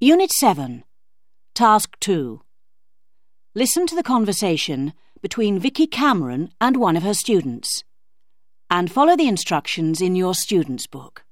Unit 7, Task 2. Listen to the conversation between Vicky Cameron and one of her students, and follow the instructions in your student's book.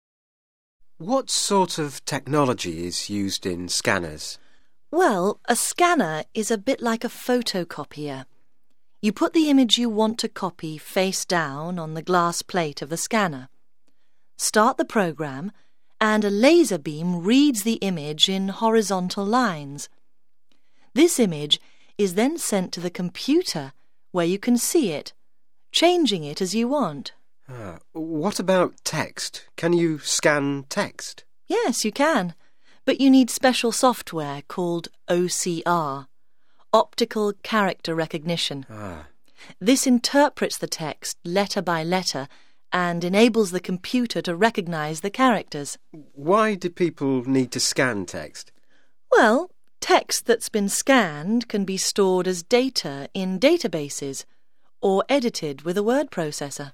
What sort of technology is used in scanners? Well, a scanner is a bit like a photocopier. You put the image you want to copy face down on the glass plate of the scanner. Start the program, and a laser beam reads the image in horizontal lines. This image is then sent to the computer where you can see it, changing it as you want. What about text? Can you scan text? Yes, you can, but you need special software called OCR, Optical Character Recognition. This interprets the text letter by letter and enables the computer to recognize the characters. Why do people need to scan text? Well, text that's been scanned can be stored as data in databases or edited with a word processor.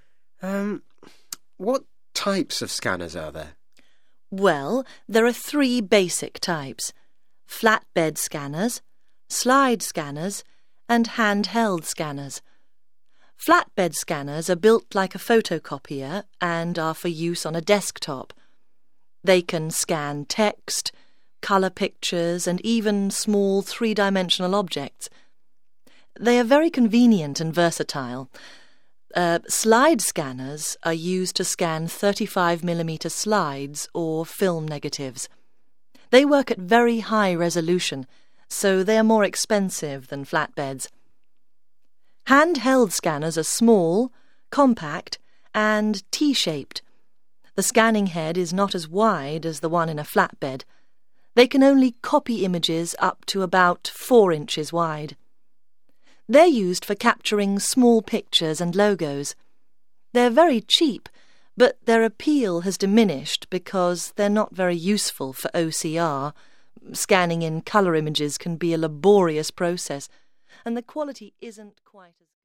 What types of scanners are there? Well, there are 3 basic types: flatbed scanners, slide scanners, and handheld scanners. Flatbed scanners are built like a photocopier and are for use on a desktop. They can scan text, colour pictures, and even small 3-dimensional objects. They are very convenient and versatile. Slide scanners are used to scan 35mm slides or film negatives. They work at very high resolution, so they are more expensive than flatbeds. Handheld scanners are small, compact, and T-shaped. The scanning head is not as wide as the one in a flatbed. They can only copy images up to about 4 inches wide. They're used for capturing small pictures and logos. They're very cheap, but their appeal has diminished because they're not very useful for OCR. Scanning in colour images can be a laborious process, and the quality isn't quite as